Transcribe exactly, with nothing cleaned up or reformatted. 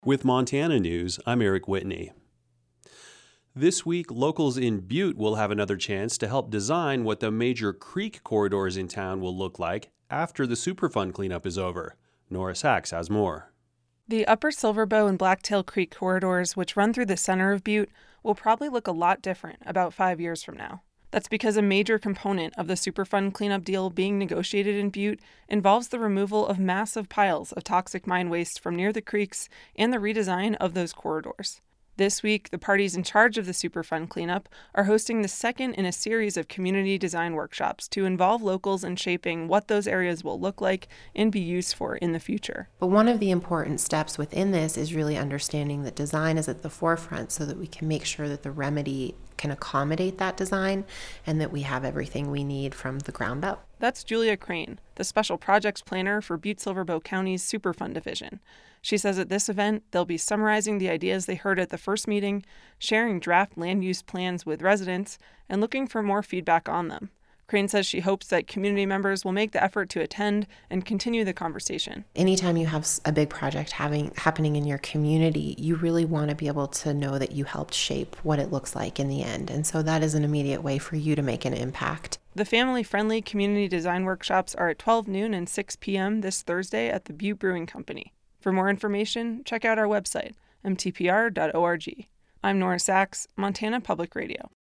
With Montana News, I'm Eric Whitney. This week, locals in Butte will have another chance to help design what the major creek corridors in town will look like after the Superfund cleanup is over. Nora Sachs has more. The Upper Silverbow and Blacktail Creek corridors, which run through the center of Butte, will probably look a lot different about five years from now. That's because a major component of the Superfund cleanup deal being negotiated in Butte involves the removal of massive piles of toxic mine waste from near the creeks and the redesign of those corridors. This week, the parties in charge of the Superfund cleanup are hosting the second in a series of community design workshops to involve locals in shaping what those areas will look like and be used for in the future. But one of the important steps within this is really understanding that design is at the forefront so that we can make sure that the remedy can accommodate that design and that we have everything we need from the ground up. That's Julia Crane, the special projects planner for Butte-Silverbow County's Superfund division. She says at this event, they'll be summarizing the ideas they heard at the first meeting, sharing draft land use plans with residents, and looking for more feedback on them. Crane says she hopes that community members will make the effort to attend and continue the conversation. Anytime you have a big project having happening in your community, you really want to be able to know that you helped shape what it looks like in the end. And so that is an immediate way for you to make an impact. The family-friendly community design workshops are at twelve noon and six p.m. this Thursday at the Butte Brewing Company. For more information, check out our website, m t p r dot org. I'm Nora Sachs, Montana Public Radio.